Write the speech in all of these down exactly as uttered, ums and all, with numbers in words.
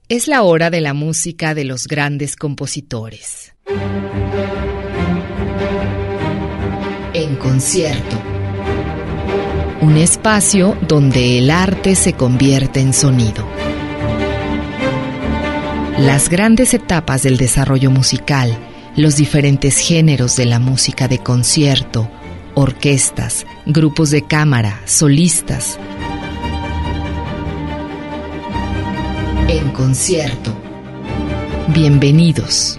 Es la hora de la música de los grandes compositores. En concierto. Un espacio donde el arte se convierte en sonido. Las grandes etapas del desarrollo musical, los diferentes géneros de la música de concierto, orquestas, grupos de cámara, solistas. En concierto. Bienvenidos.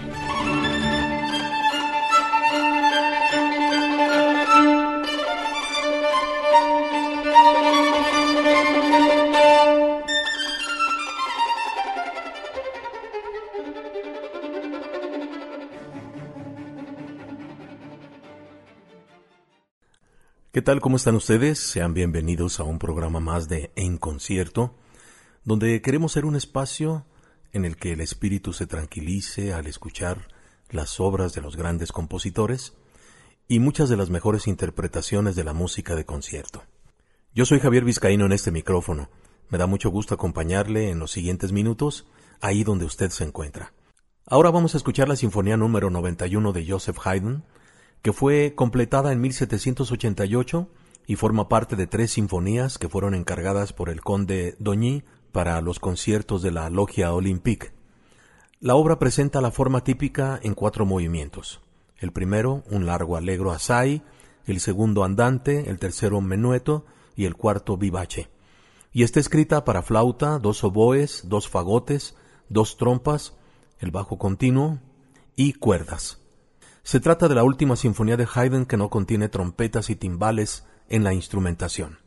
¿Qué tal? ¿Cómo están ustedes? Sean bienvenidos a un programa más de En Concierto, donde queremos ser un espacio en el que el espíritu se tranquilice al escuchar las obras de los grandes compositores y muchas de las mejores interpretaciones de la música de concierto. Yo soy Javier Vizcaíno en este micrófono. Me da mucho gusto acompañarle en los siguientes minutos, ahí donde usted se encuentra. Ahora vamos a escuchar la Sinfonía número noventa y uno de Joseph Haydn, que fue completada en mil setecientos ochenta y ocho y forma parte de tres sinfonías que fueron encargadas por el conde d'Ogny para los conciertos de la Logia Olympique. La obra presenta la forma típica en cuatro movimientos. El primero, un largo allegro assai, el segundo andante, el tercero menueto y el cuarto vivace. Y está escrita para flauta, dos oboes, dos fagotes, dos trompas, el bajo continuo y cuerdas. Se trata de la última sinfonía de Haydn que no contiene trompetas y timbales en la instrumentación.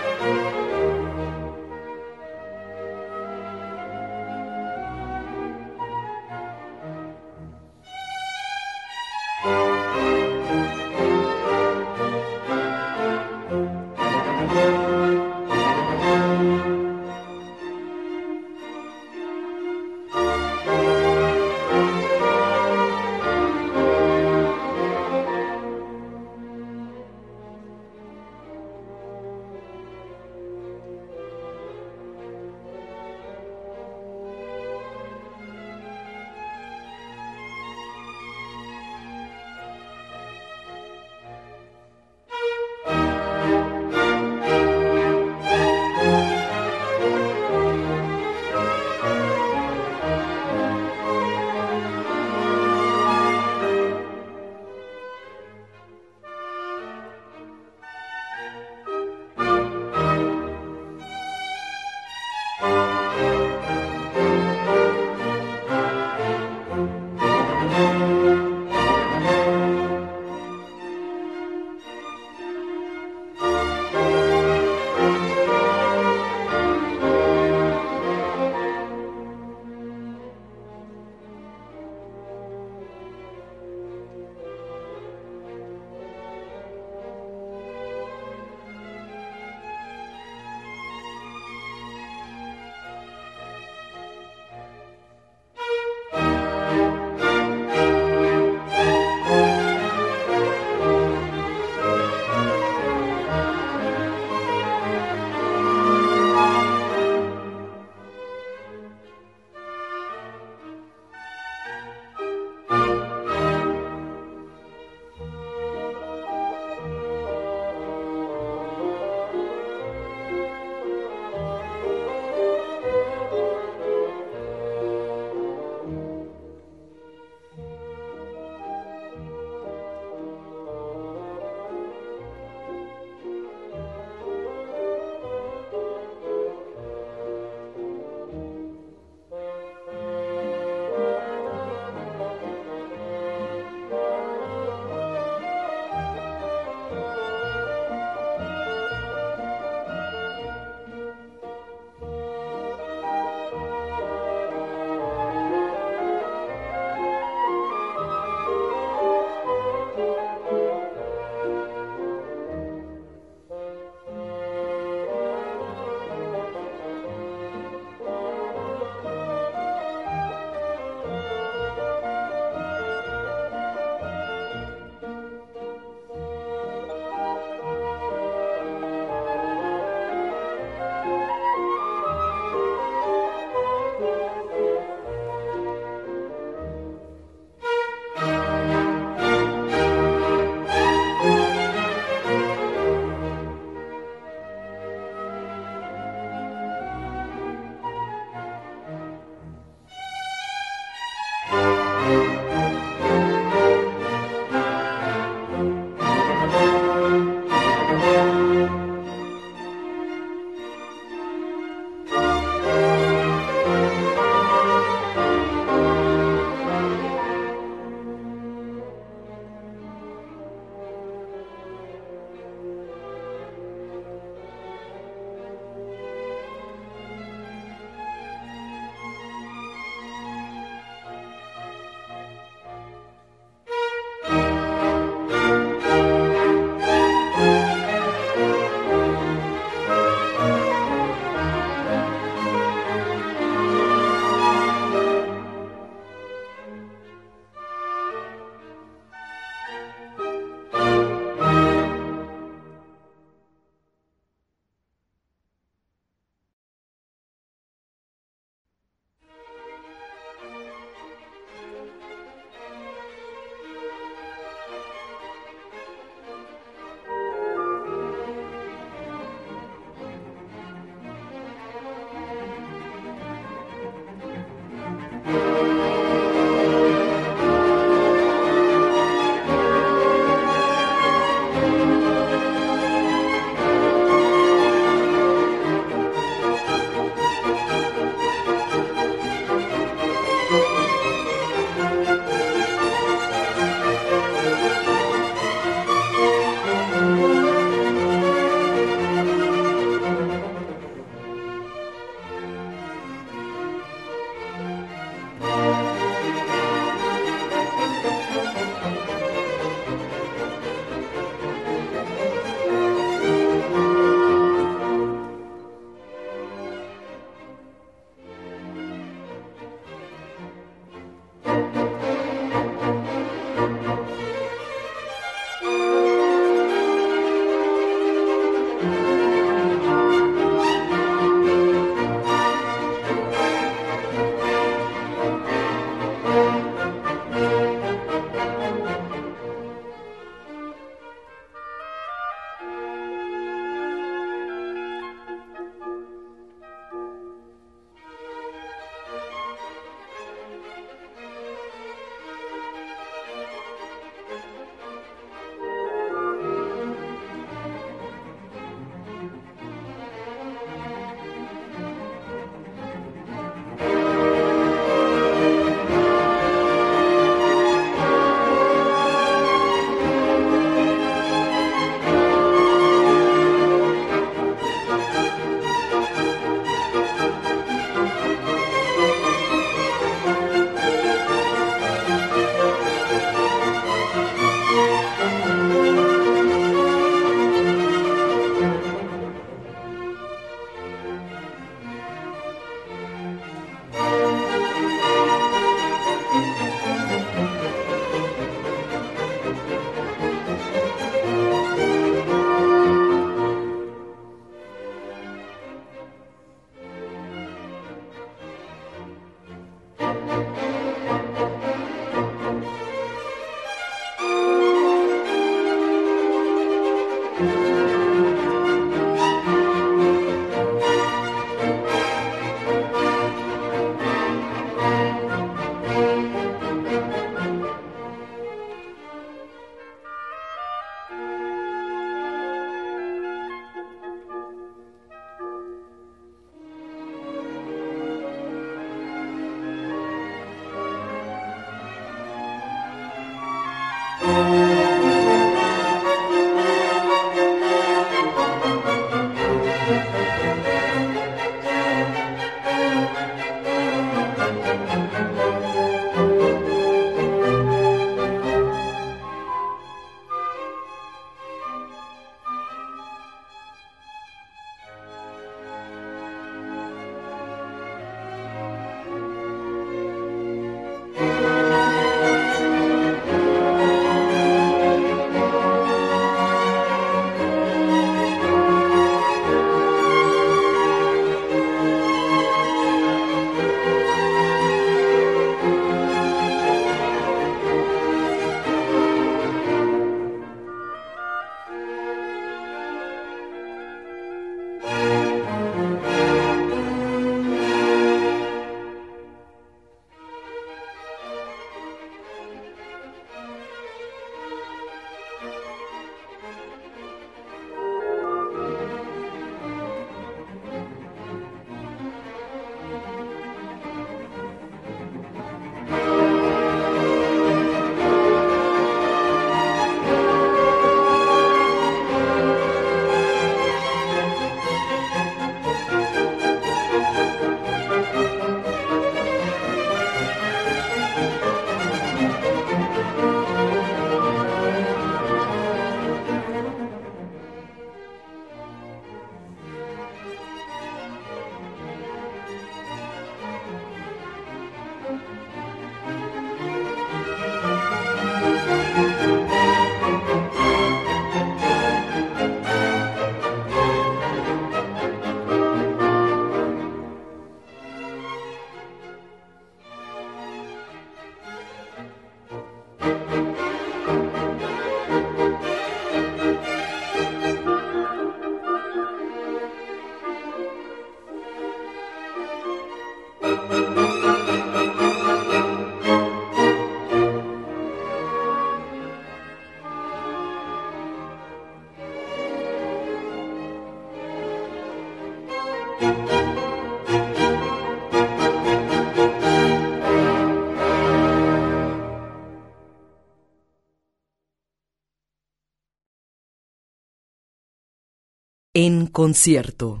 En concierto,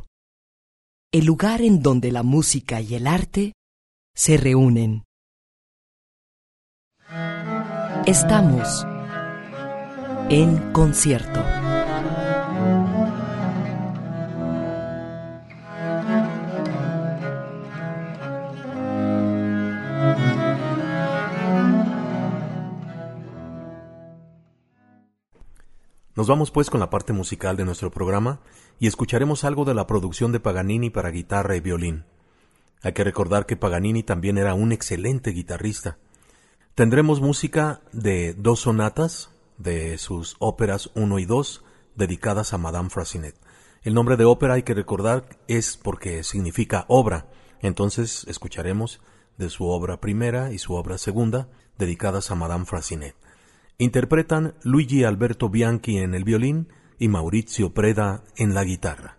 el lugar en donde la música y el arte se reúnen. Estamos en concierto. Nos vamos pues con la parte musical de nuestro programa y escucharemos algo de la producción de Paganini para guitarra y violín. Hay que recordar que Paganini también era un excelente guitarrista. Tendremos música de dos sonatas de sus óperas uno y dos dedicadas a Madame Frasinet. El nombre de ópera, hay que recordar, es porque significa obra. Entonces escucharemos de su obra primera y su obra segunda dedicadas a Madame Frasinet. Interpretan Luigi Alberto Bianchi en el violín y Maurizio Preda en la guitarra.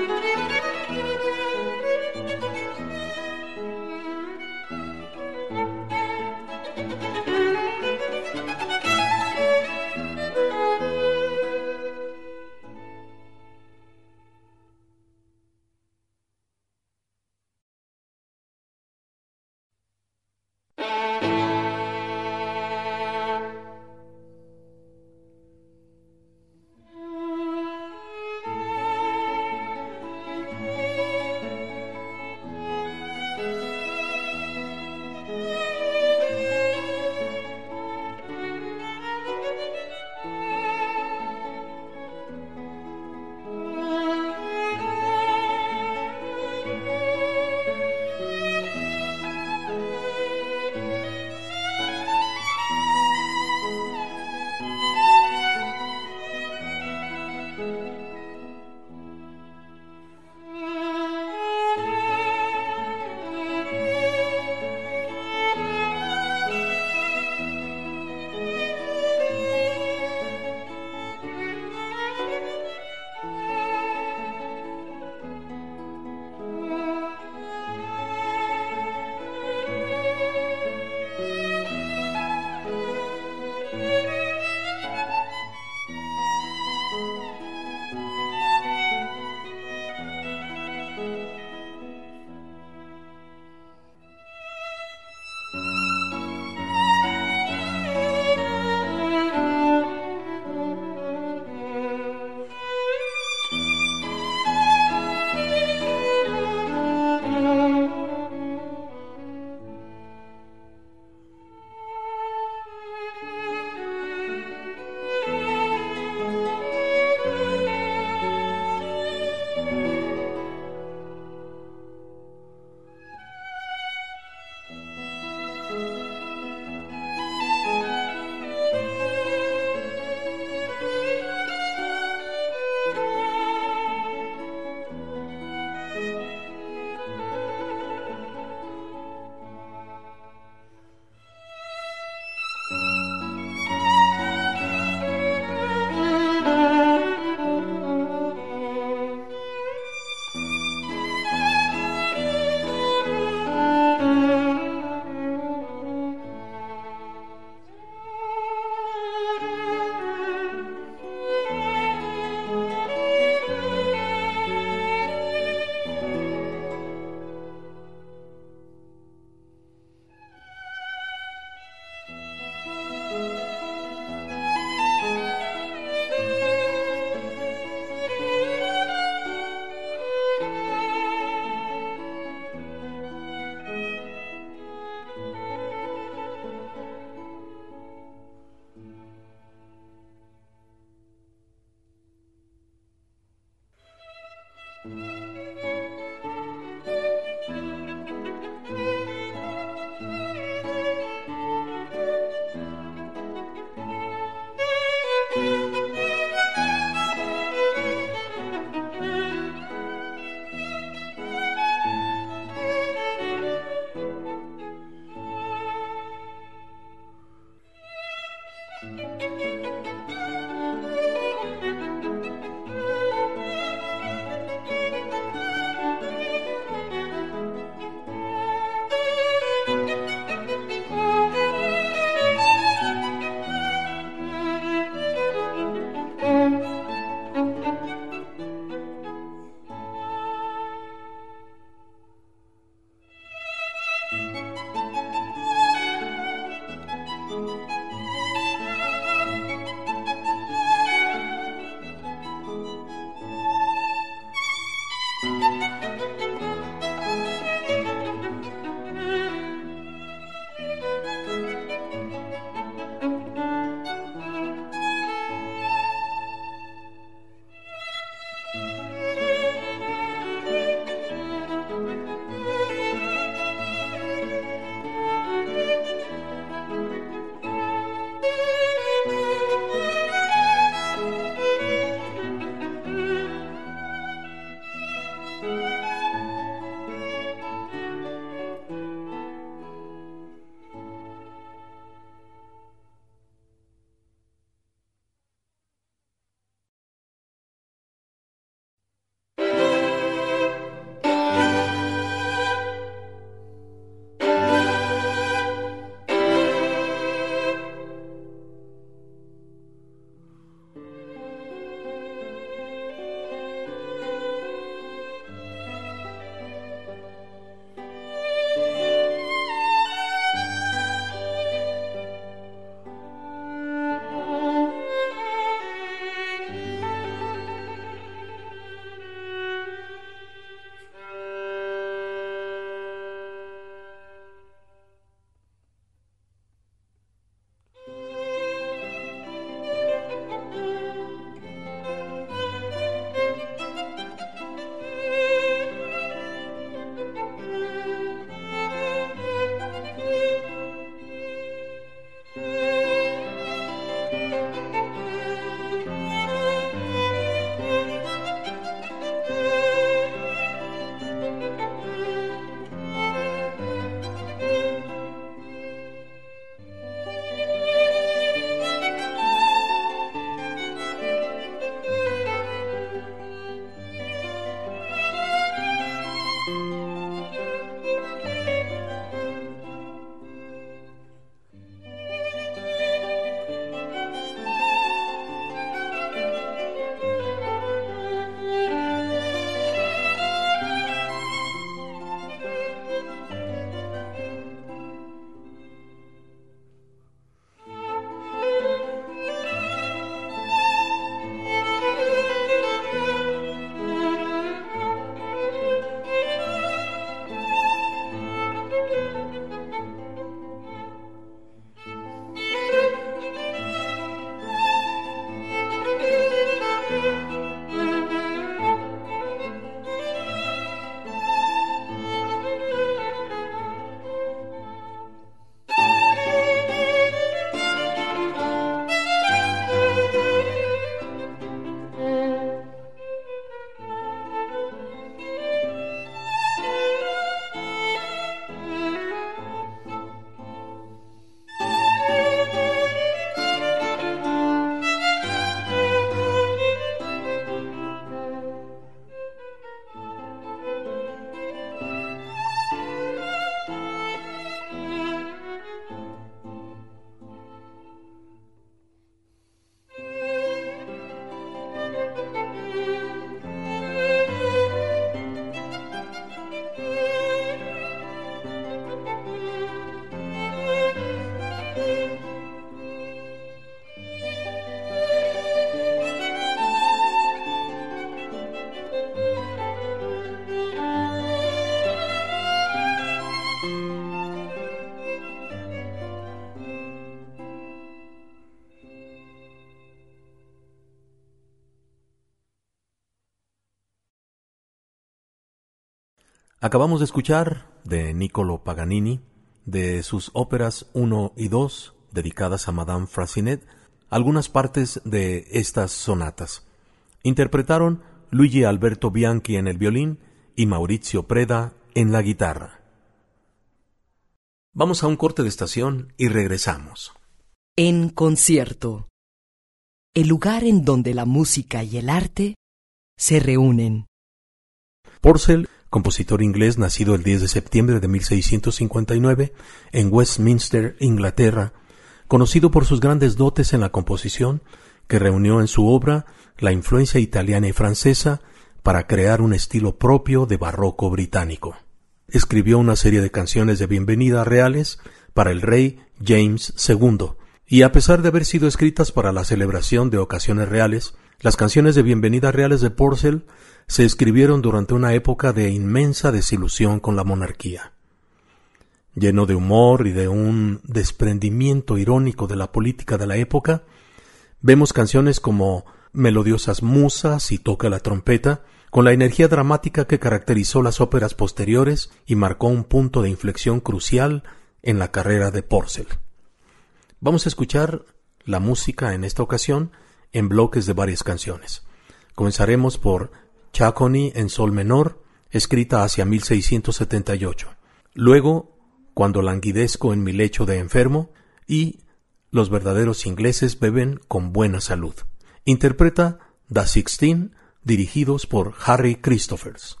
Acabamos de escuchar de Niccolò Paganini, de sus óperas uno y dos, dedicadas a Madame Frasinet, algunas partes de estas sonatas. Interpretaron Luigi Alberto Bianchi en el violín y Maurizio Preda en la guitarra. Vamos a un corte de estación y regresamos. En concierto, el lugar en donde la música y el arte se reúnen. Purcell, compositor inglés nacido el diez de septiembre de mil seiscientos cincuenta y nueve en Westminster, Inglaterra, conocido por sus grandes dotes en la composición, que reunió en su obra la influencia italiana y francesa para crear un estilo propio de barroco británico. Escribió una serie de canciones de bienvenida reales para el rey James segundo, y a pesar de haber sido escritas para la celebración de ocasiones reales, las canciones de bienvenida reales de Purcell se escribieron durante una época de inmensa desilusión con la monarquía. Lleno de humor y de un desprendimiento irónico de la política de la época, vemos canciones como Melodiosas musas y Toca la trompeta, con la energía dramática que caracterizó las óperas posteriores y marcó un punto de inflexión crucial en la carrera de Purcell. Vamos a escuchar la música en esta ocasión en bloques de varias canciones. Comenzaremos por Ciacconi en sol menor, escrita hacia mil seiscientos setenta y ocho. Luego, Cuando languidezco en mi lecho de enfermo, y Los verdaderos ingleses beben con buena salud. Interpreta Da Sixteen, dirigidos por Harry Christophers.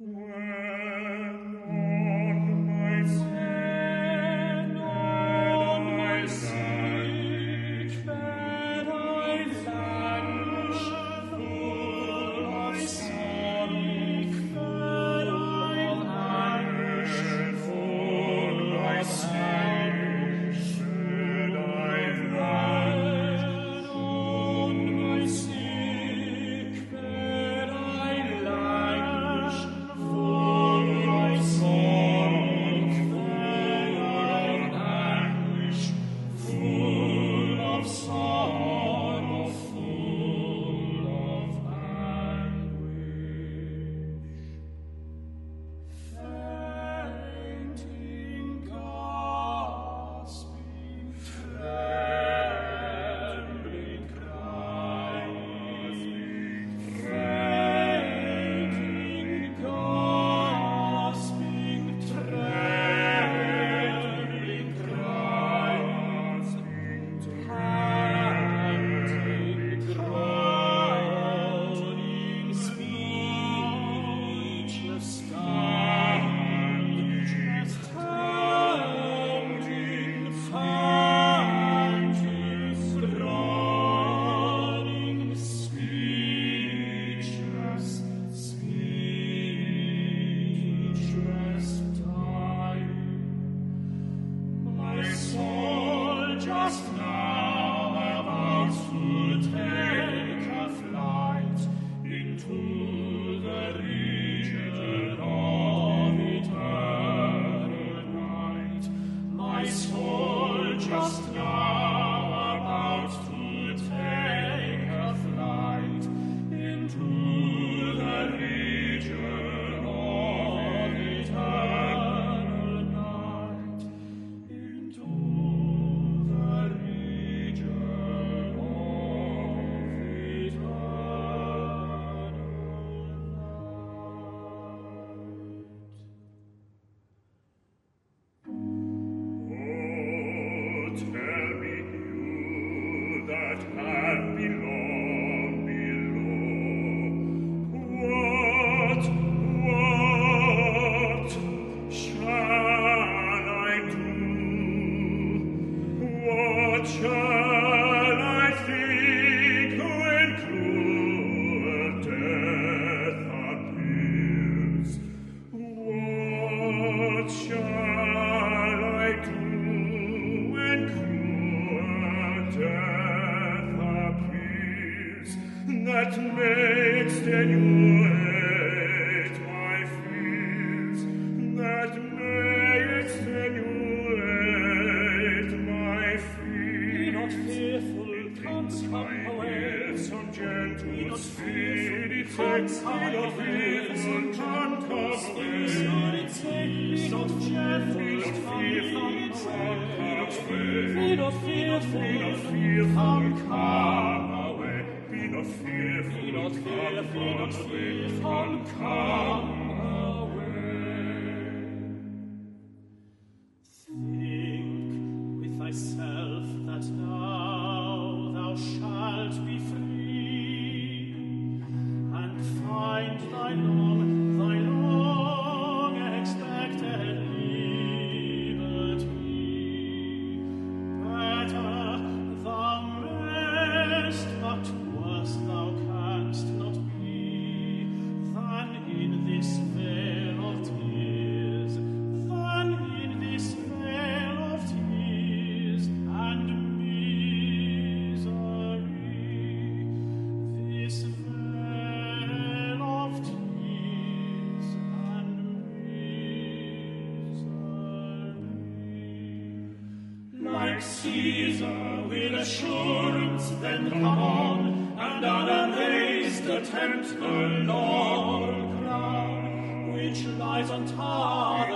Caesar with assurance then come on, and unamazed attempt the laurel crown, which lies on t'other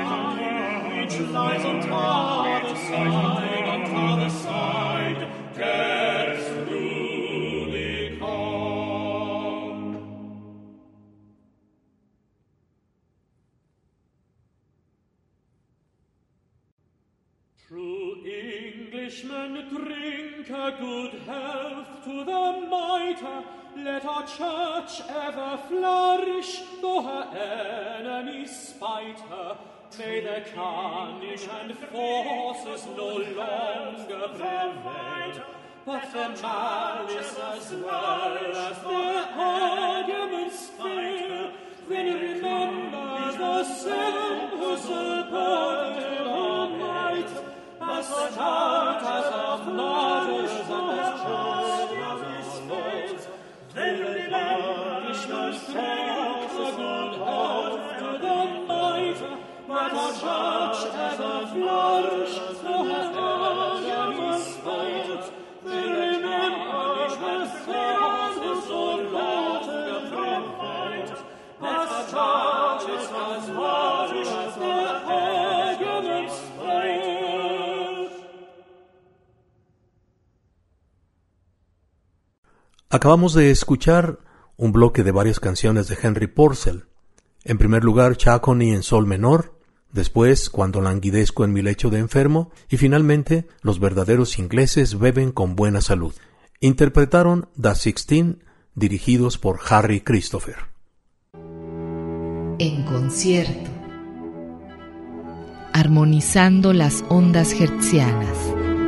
side, which lies on t'other side, on t'other side, death's Rubicon. True Englishmen, drink a good health to the mitre. Let our church ever flourish, though her enemies spite her. May their cunning and forces no longer prevail, but their malice as well as their arguments fail. Then remember the same who supported our might, as stout as our fathers and as just as our lords. Then remember strength a good health to the might, but our church ever flourish, though her enemies spite. Then remember the same who so long prevailed, as stout as our as their arguments fail. Acabamos de escuchar un bloque de varias canciones de Henry Purcell. En primer lugar, Chaconne en sol menor, después Cuando languidezco en mi lecho de enfermo, y finalmente Los verdaderos ingleses beben con buena salud. Interpretaron The Sixteen, dirigidos por Harry Christopher. En concierto, armonizando las ondas hertzianas.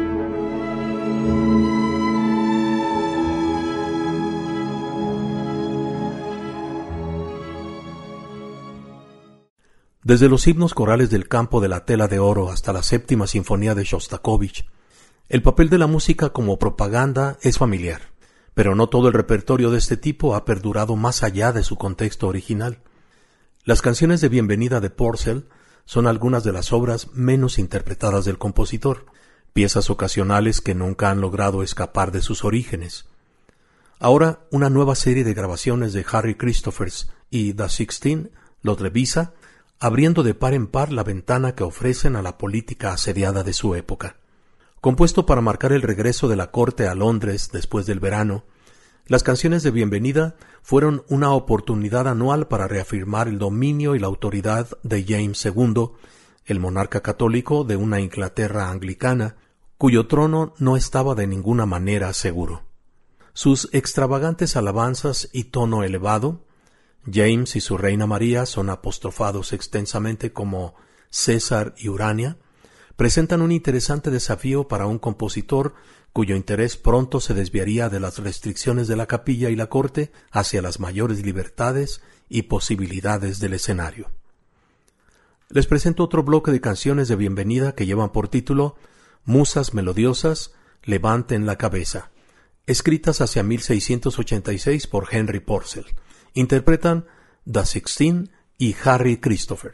Desde los himnos corales del campo de la tela de oro hasta la séptima sinfonía de Shostakovich, el papel de la música como propaganda es familiar, pero no todo el repertorio de este tipo ha perdurado más allá de su contexto original. Las canciones de bienvenida de Purcell son algunas de las obras menos interpretadas del compositor, piezas ocasionales que nunca han logrado escapar de sus orígenes. Ahora, una nueva serie de grabaciones de Harry Christopher y The Sixteen los revisa, abriendo de par en par la ventana que ofrecen a la política asediada de su época. Compuesto para marcar el regreso de la corte a Londres después del verano, las canciones de bienvenida fueron una oportunidad anual para reafirmar el dominio y la autoridad de James segundo, el monarca católico de una Inglaterra anglicana, cuyo trono no estaba de ninguna manera seguro. Sus extravagantes alabanzas y tono elevado, James y su reina María son apostrofados extensamente como César y Urania, presentan un interesante desafío para un compositor cuyo interés pronto se desviaría de las restricciones de la capilla y la corte hacia las mayores libertades y posibilidades del escenario. Les presento otro bloque de canciones de bienvenida que llevan por título Musas melodiosas, levanten la cabeza, escritas hacia mil seiscientos ochenta y seis por Henry Purcell. Interpretan The Sixteen y Harry Christopher.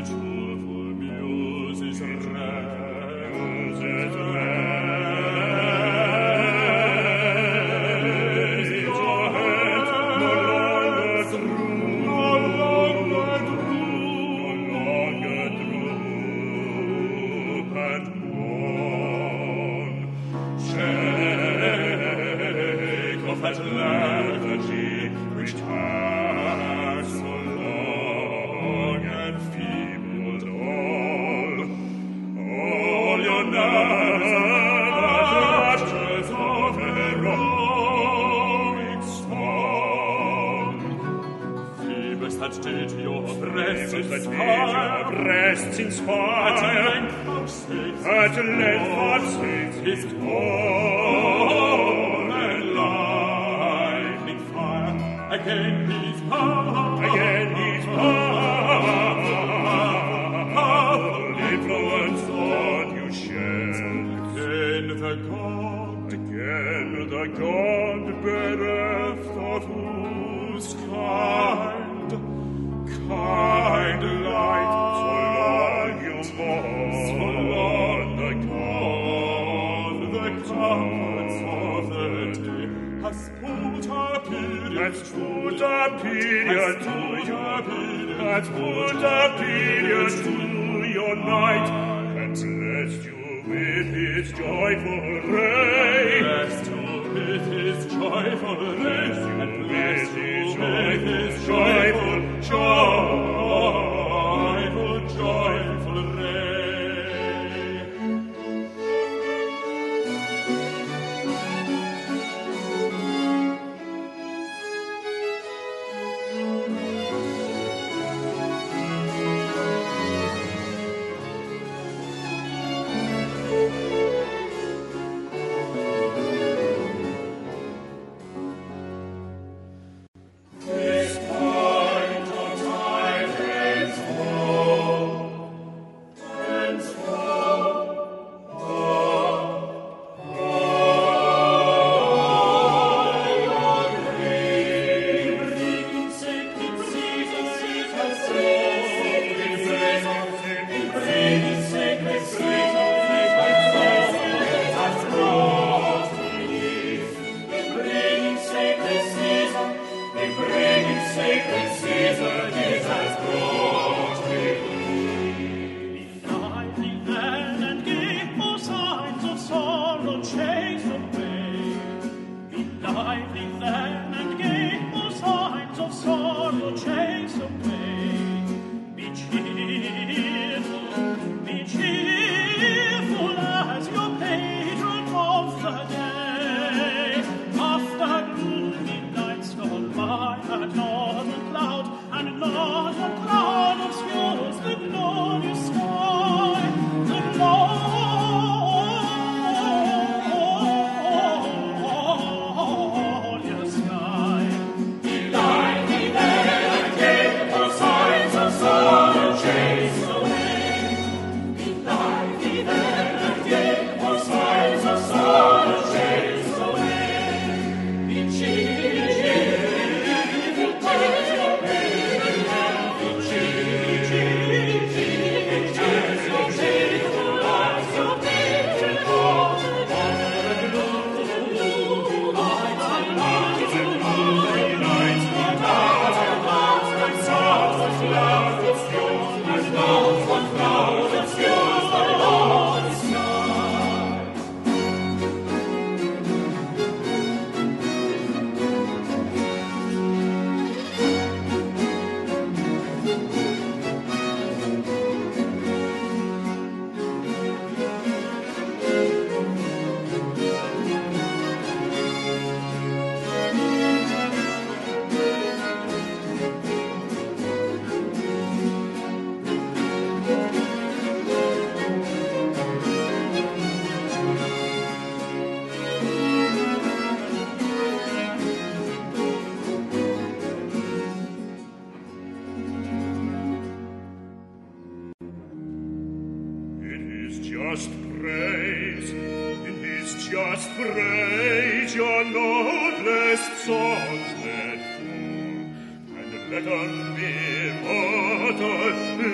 Let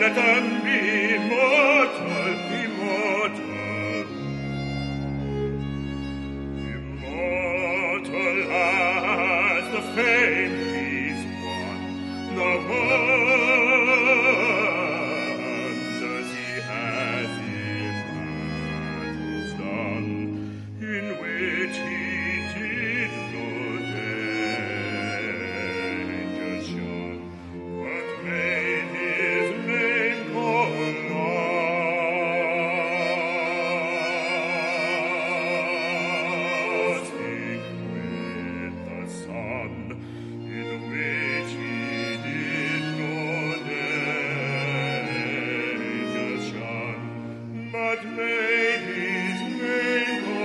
let them be immortal, immortal. Immortal as the fame he's won, the wonders he has in battles done, in which he did no danger shun, but made his name go lasting with the sun, in which he did no danger shun, but made his name go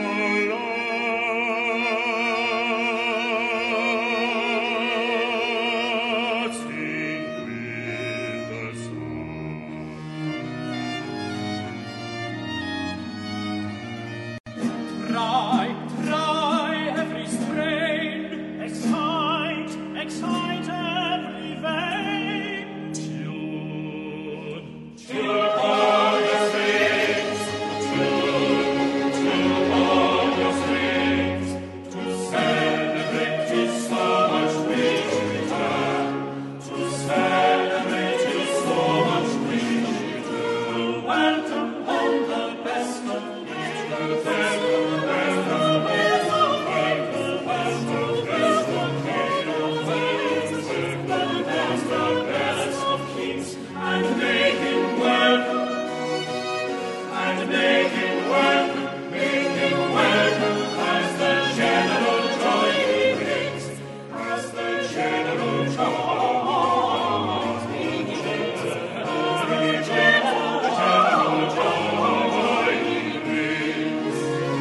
lasting with the sun. Try, try every strain, excite, excite every vein. Tune, tune all your strings, tune, tune all your strings. To celebrate is so much richer, to celebrate is so much richer. Welcome home the best of little best of best of best of best of best of best of best of best of kings, and make him welcome, and make him welcome, make him welcome, as the general joy he brings, as the general joy, the general joy he brings.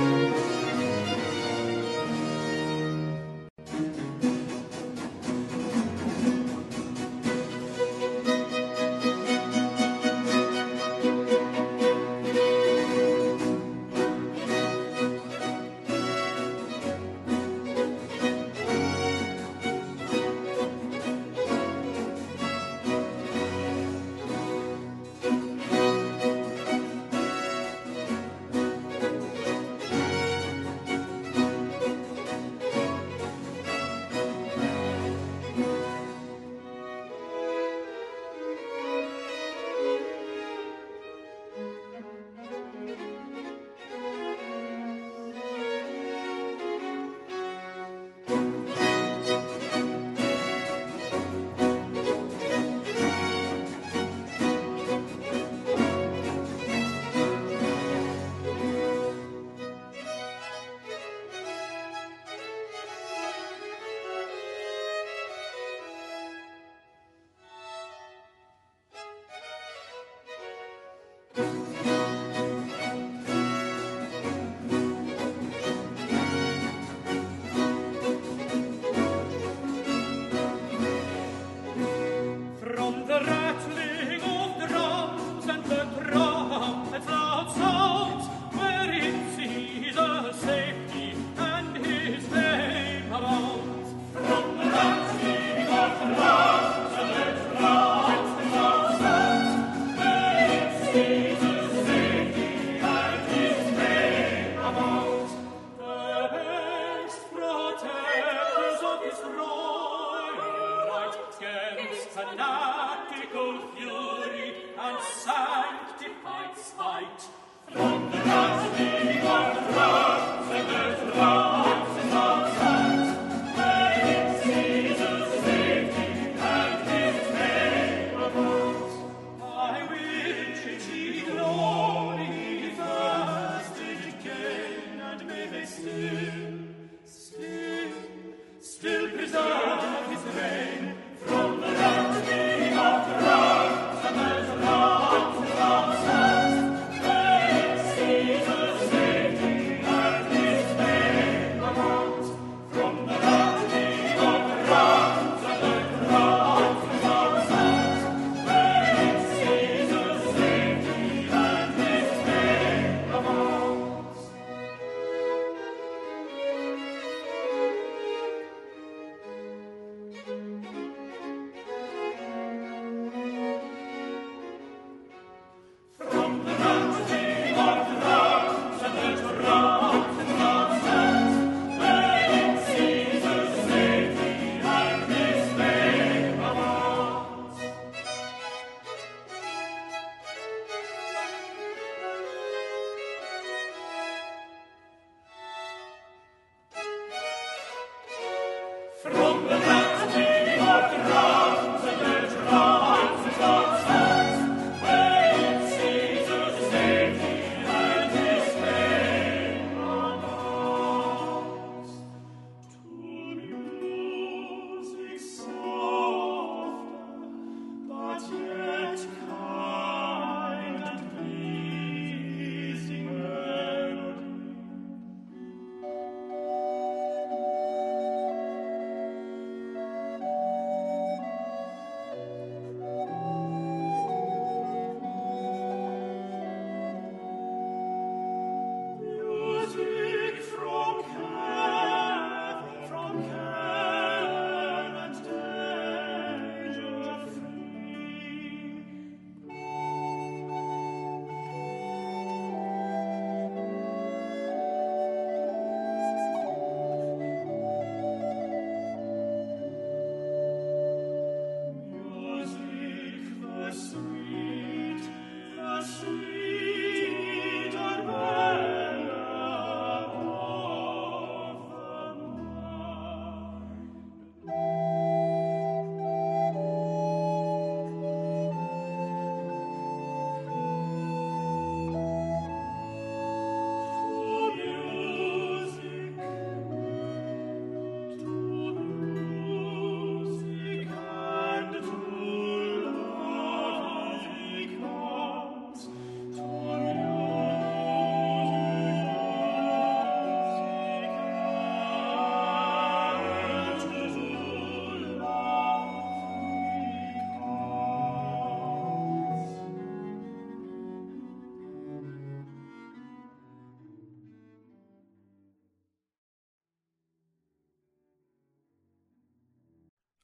From the rattling of drums and the trumpets' loud sounds, where it sees a safety and his name abounds. From the rattling of drums and the trumpets' loud sounds, where it sees a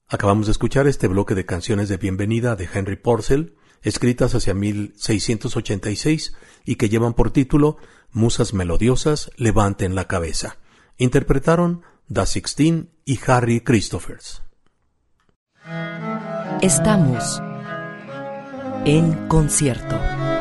Acabamos de escuchar este bloque de canciones de bienvenida de Henry Purcell, escritas hacia mil seiscientos ochenta y seis y que llevan por título Musas melodiosas, levanten la cabeza. Interpretaron The Sixteen y Harry Christophers. Estamos en concierto.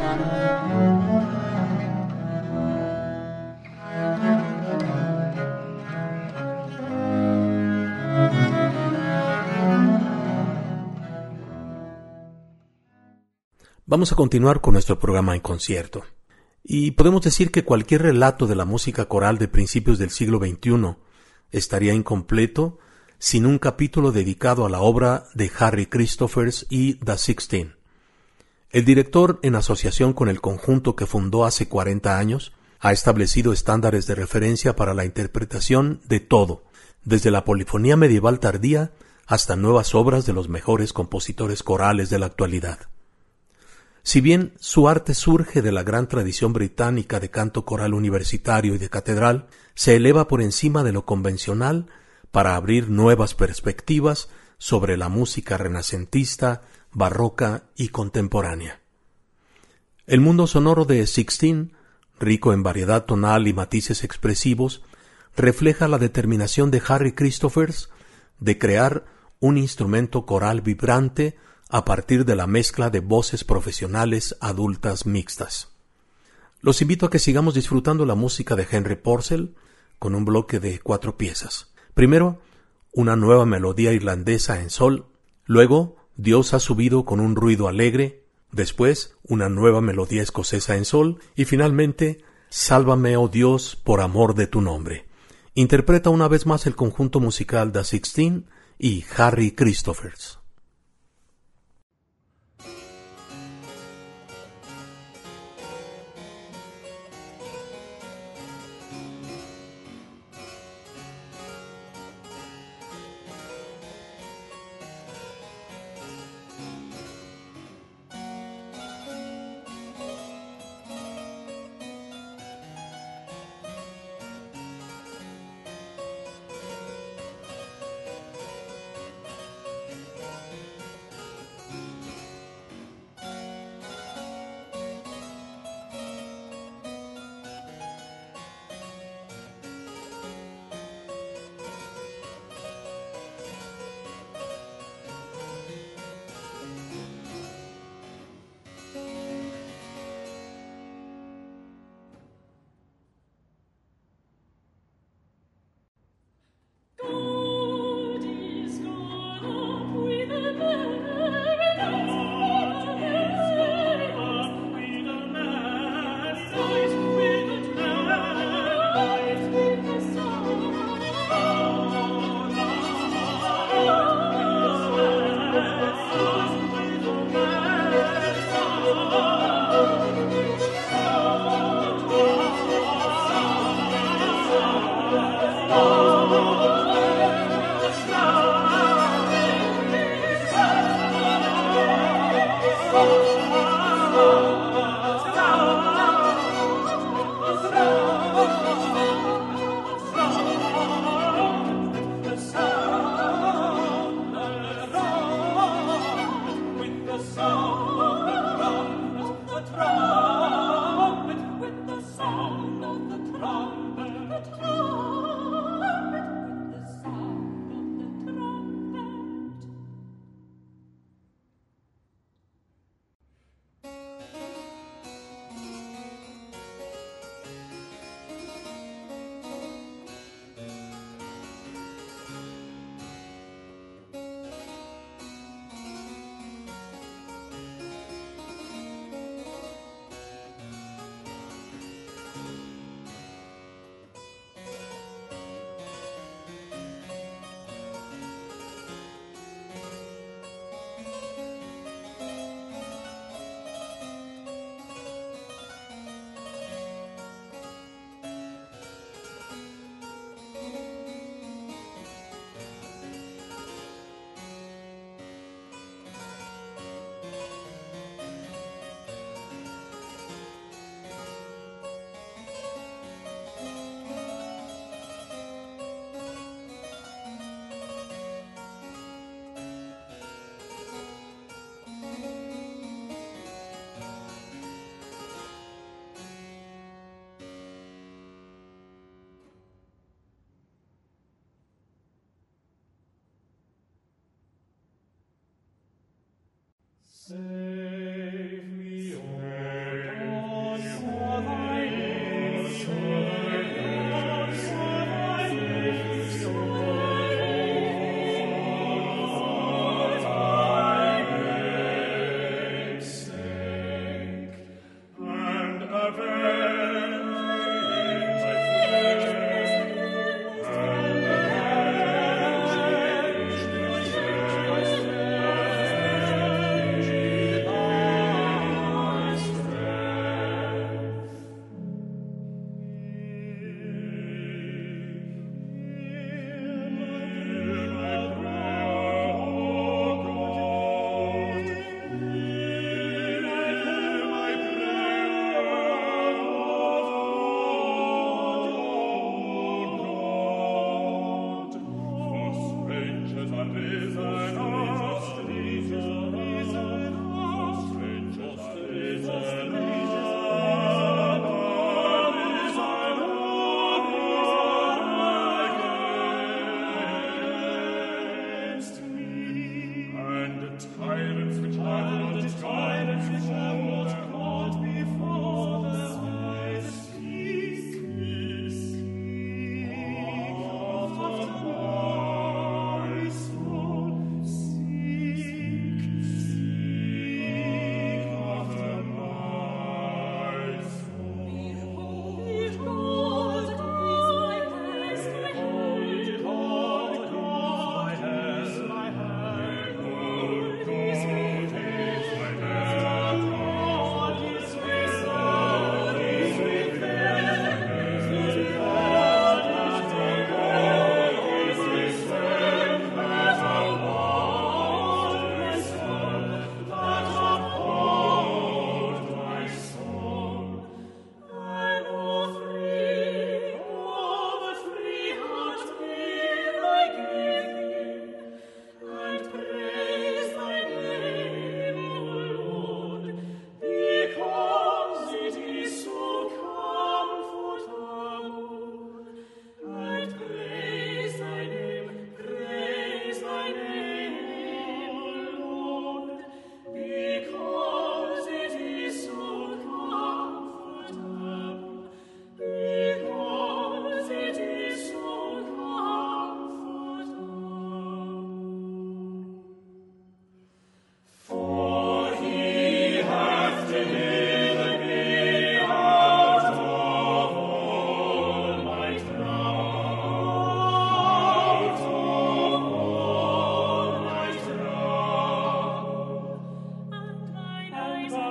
Vamos a continuar con nuestro programa en concierto. Y podemos decir que cualquier relato de la música coral de principios del siglo veintiuno estaría incompleto sin un capítulo dedicado a la obra de Harry Christophers y The Sixteen. El director, en asociación con el conjunto que fundó hace cuarenta años, ha establecido estándares de referencia para la interpretación de todo, desde la polifonía medieval tardía hasta nuevas obras de los mejores compositores corales de la actualidad. Si bien su arte surge de la gran tradición británica de canto coral universitario y de catedral, se eleva por encima de lo convencional para abrir nuevas perspectivas sobre la música renacentista, barroca y contemporánea. El mundo sonoro de Sixteen, rico en variedad tonal y matices expresivos, refleja la determinación de Harry Christophers de crear un instrumento coral vibrante a partir de la mezcla de voces profesionales adultas mixtas. Los invito a que sigamos disfrutando la música de Henry Purcell con un bloque de cuatro piezas. Primero, una nueva melodía irlandesa en sol, luego Dios ha subido con un ruido alegre, después una nueva melodía escocesa en sol y finalmente Sálvame, oh Dios, por amor de tu nombre. Interpreta una vez más el conjunto musical The Sixteen y Harry Christophers.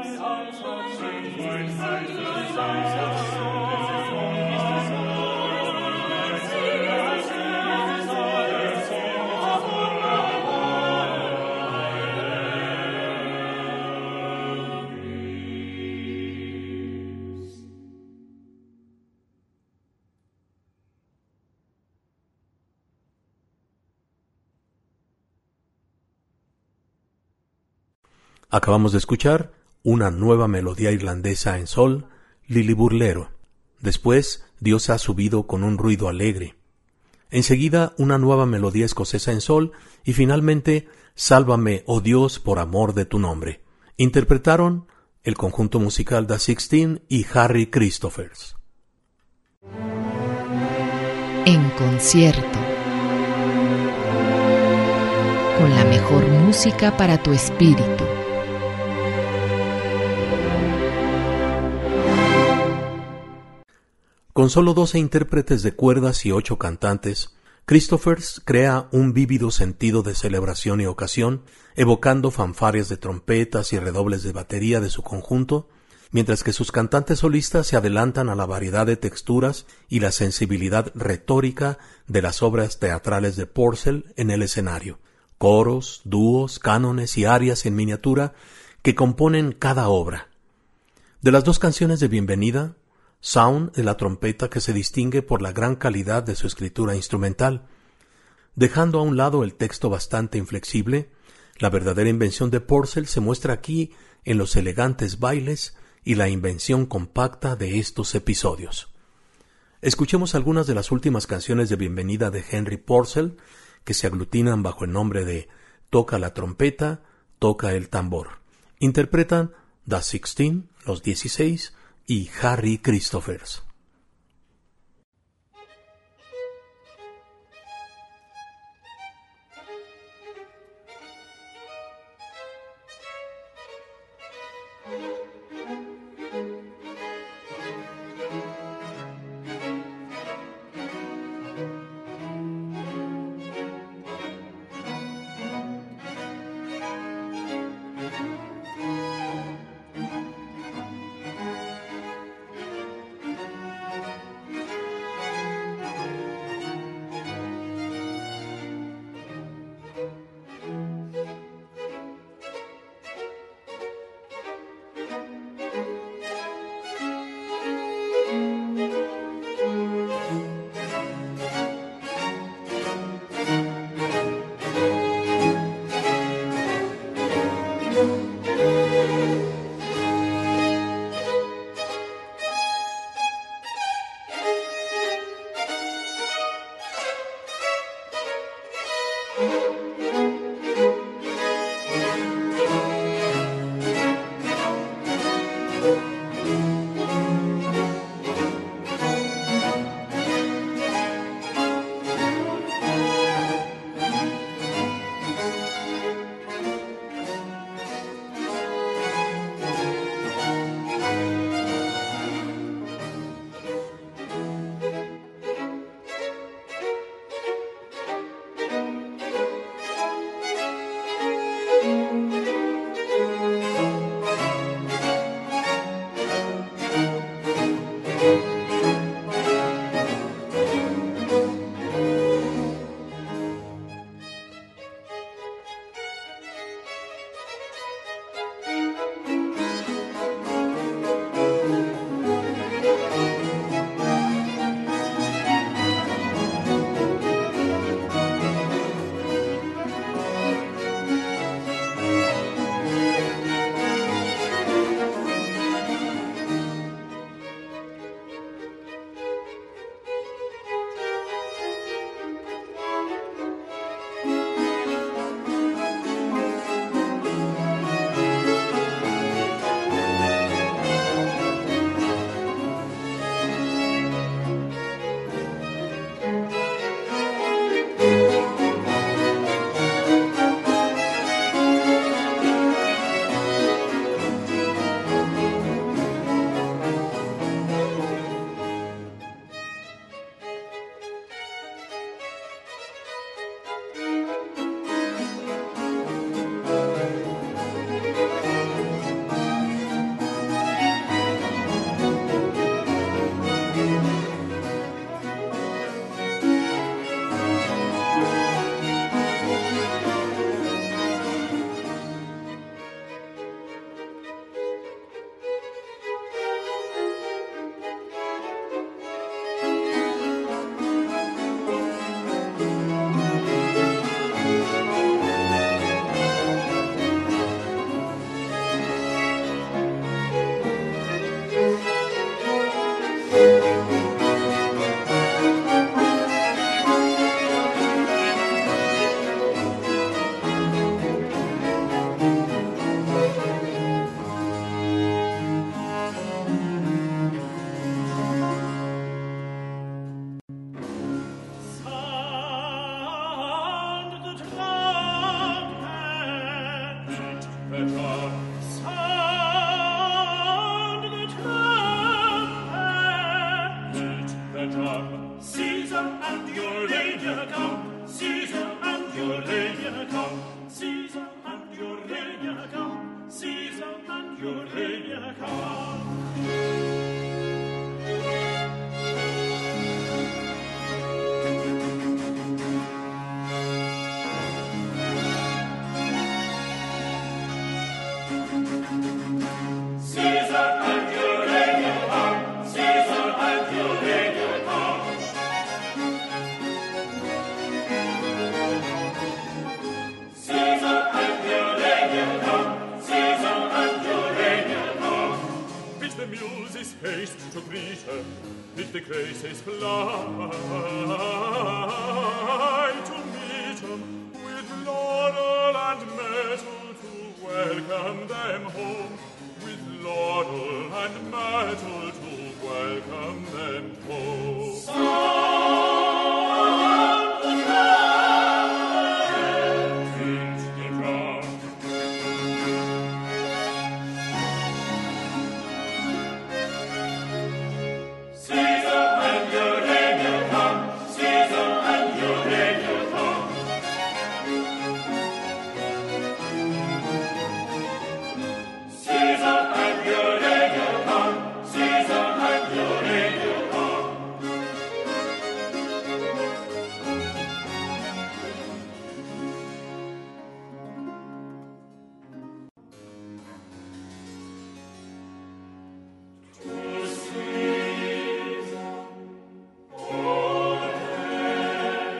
Acabamos de escuchar una nueva melodía irlandesa en sol, Liliburlero. Después, Dios ha subido con un ruido alegre. Enseguida, una nueva melodía escocesa en sol y finalmente, Sálvame, oh Dios, por amor de tu nombre. Interpretaron el conjunto musical The Sixteen y Harry Christophers. En concierto. Con la mejor música para tu espíritu. Con solo doce intérpretes de cuerdas y ocho cantantes, Christophers crea un vívido sentido de celebración y ocasión, evocando fanfarrias de trompetas y redobles de batería de su conjunto, mientras que sus cantantes solistas se adelantan a la variedad de texturas y la sensibilidad retórica de las obras teatrales de Purcell en el escenario, coros, dúos, cánones y arias en miniatura que componen cada obra. De las dos canciones de bienvenida, Sound de la trompeta que se distingue por la gran calidad de su escritura instrumental. Dejando a un lado el texto bastante inflexible, la verdadera invención de Purcell se muestra aquí en los elegantes bailes y la invención compacta de estos episodios. Escuchemos algunas de las últimas canciones de bienvenida de Henry Purcell, que se aglutinan bajo el nombre de Toca la trompeta, toca el tambor. Interpretan The Sixteen, los dieciséis, y Harry Christophers. your regna come. Caesar and your regna come. Caesar and your regna come. Caesar and your regna come. Caesar and your regna come. Bid the muses haste to greet her, bid the graces fly to meet 'em with laurel and myrtle to welcome them home, with laurel and myrtle to welcome them home. Sound the trumpet, beat the drum. Caesar and your regna come. Caesar and your regna come. Caesar and your regna come. Caesar and your regna come. To Caesar, all hail,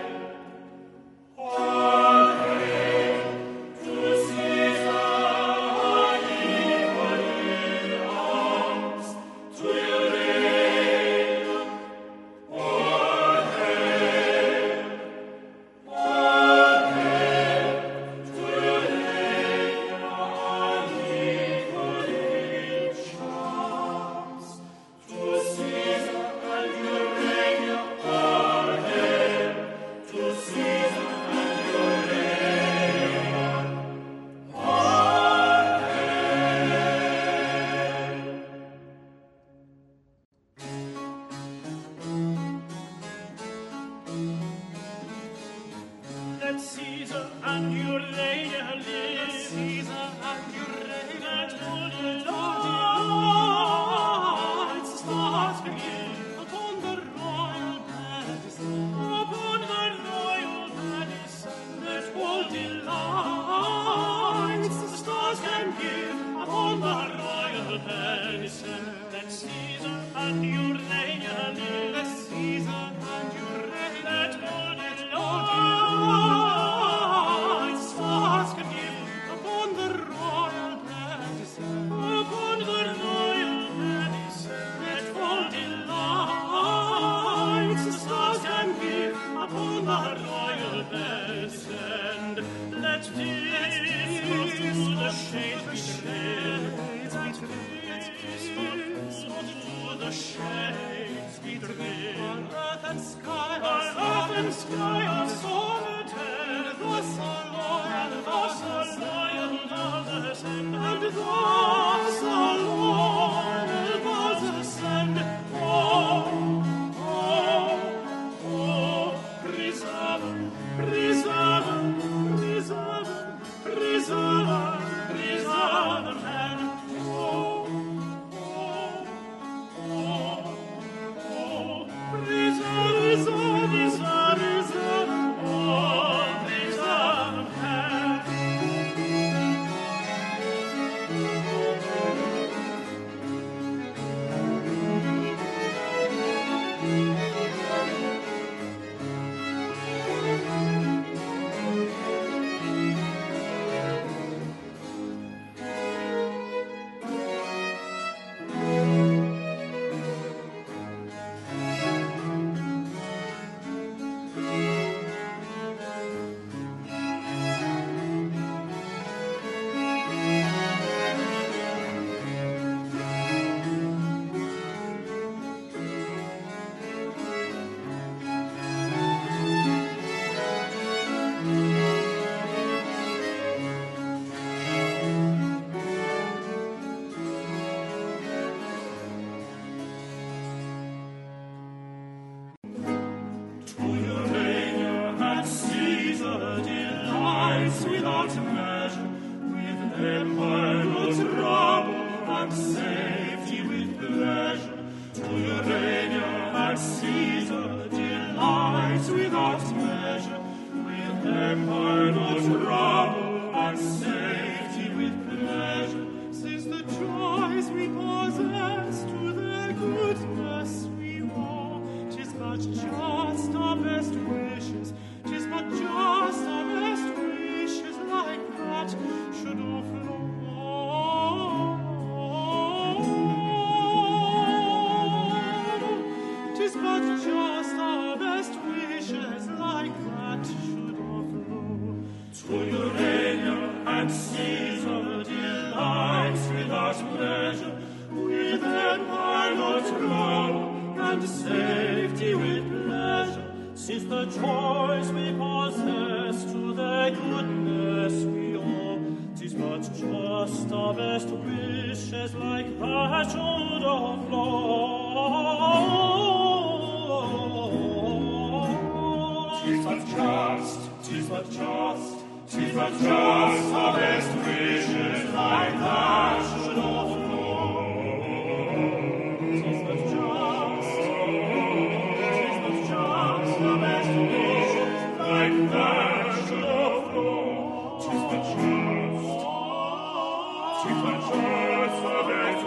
all hail. To Caesar, equal in arms, to your reign. All hail, all hail. To your reign, unequal in charms. To Caesar and your reign, all hail. To Caesar and your reign, all hail. Let Caesar and your reign live. Caesar and your reign. Let all the lights start again upon the royal medicine. Upon the royal medicine. Let all the lights the stars can give upon the royal medicine. Let Caesar and your reign live. Let Caesar and your reign. Let all the lights stars can give upon the royal medicine. Upon the royal medicine. Let all the lights the stars can give upon the royal medicine. Let this to the shades be driven. Let this to the shades be driven. Earth and sky, on earth and sky are solitaire. Thus are loyal, thus are loyal mothers, and thus are loyal mothers, and oh, oh, oh, preserve, preserve, preserve, preserve, preserve, and oh, oh, oh, oh, preserve, preserve, preserve, preserve. and safety with pleasure. To Urania and Caesar, delights without measure. With empire no trouble and safety with pleasure. Since the joys we possess to their goodness we owe, 'tis but just our best wishes, 'tis but just our best wishes like that should overflow. 'Tis but just our best wishes like that should overflow. To Urania and Caesar, delights without pleasure, with empire no trouble, and safety with pleasure. Since the joys we possess to their goodness we owe, 'tis but just our best wishes like that should overflow. 'Tis but just, 'tis but just, 'tis but just our best wishes like that should overflow. 'Tis but just, 'tis but just our best wishes like that should overflow. 'Tis but just, 'tis but just our best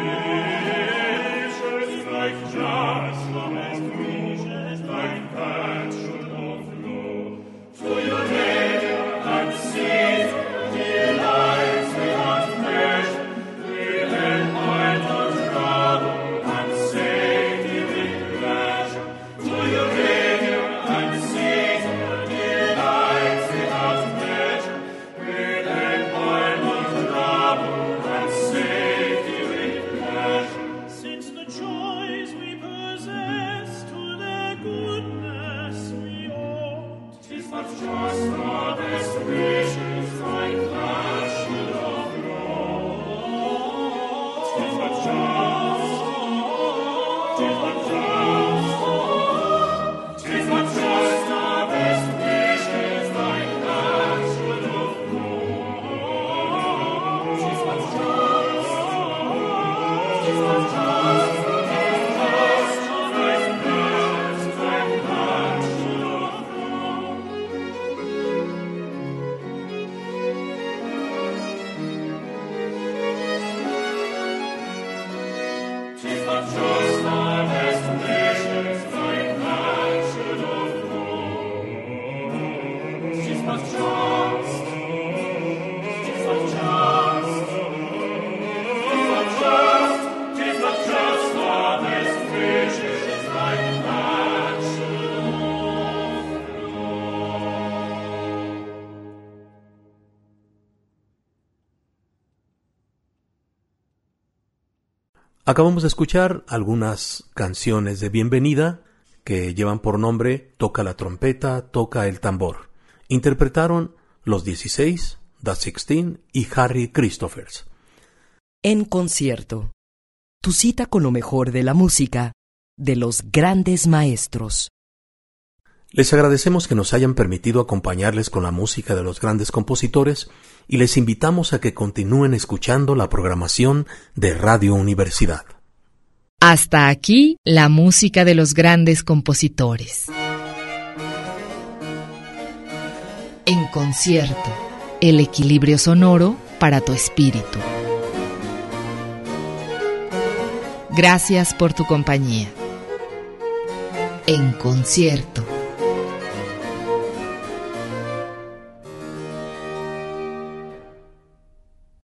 wishes like just our best wishes like that should overflow. To your name and Caesar, delights without measure, with empire no trouble, and safety with pleasure. To Urania and Caesar, delights without measure, with empire no trouble, and safety with pleasure. Since the joys we possess to their goodness we owe, 'tis but just our best wishes like that should overflow. 'Tis but just, 'tis but just, 'tis but just our best wishes like that should overflow. 'Tis but just, 'tis but just, 'tis just our best wishes like that should overflow. 'Tis but just our best wishes like that should overflow. 'Tis but just, 'tis but just, 'tis but just, 'tis but just our best wishes like that should overflow. Acabamos de escuchar algunas canciones de bienvenida que llevan por nombre Toca la trompeta, toca el tambor. Interpretaron los dieciséis, The Sixteen y Harry Christophers. En concierto. Tu cita con lo mejor de la música de los grandes maestros. Les agradecemos que nos hayan permitido acompañarles con la música de los grandes compositores y les invitamos a que continúen escuchando la programación de Radio Universidad. Hasta aquí la música de los grandes compositores. En concierto, el equilibrio sonoro para tu espíritu. Gracias por tu compañía. En concierto.